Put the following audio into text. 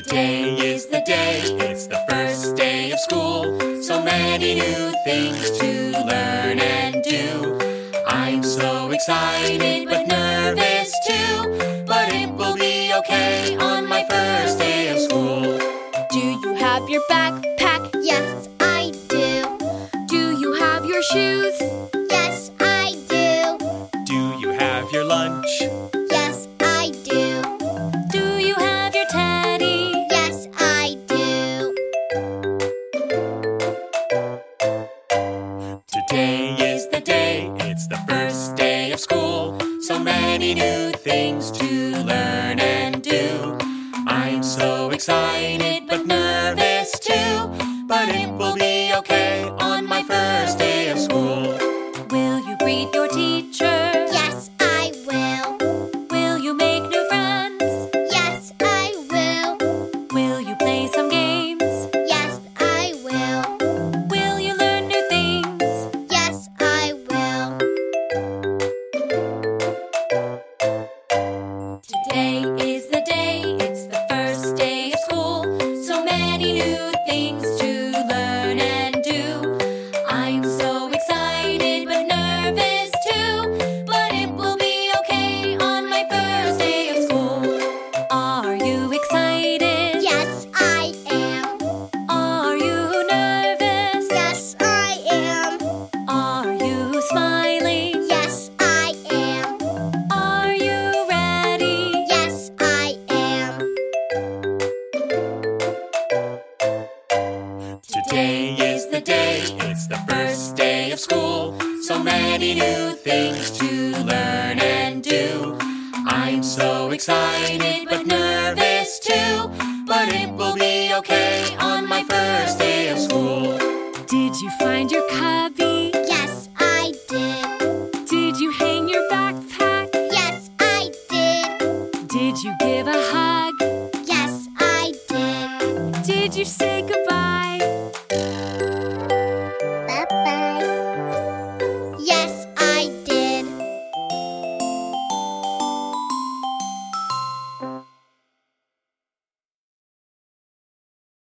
Today is the day, it's the first day of school. So many new things to learn and do. I'm so excited but nervous too. But it will be okay on my first day of school. Do you have your backpack? Yes, I do. Do you have your shoes? Yes, I do. Do you have your lunch? Yes, I do. Do you have your teddy? Yes, I do. Today is the day, it's the first day of school. So many new things to learn and do. I'm so excited but nervous too. But it will be okay on my first day of school. Will you greet your teacher? Yes, I will. Will you make new friends? Yes, I will. Will you play some games? Yes, I will. Will you learn new things? Yes, I will. Today is the day, it's the first day of school. So many new things to learn and do. I'm so excited but nervous too. But it will be okay on my first day of school. Are you excited? Yes, I am. Are you nervous? Yes, I am. Are you smiling? Yes, I am. Are you ready? Yes, I am. Today is the day, it's the first day of school. So many new things to learn and do. I'm so excited but nervous too. But it will be okay on my first day of school. Did you find your cubby? Yes, I did. Did you hang your backpack? Yes, I did. Did you give a hug? Yes, I did. Did you say goodbye? Bye-bye. Yes,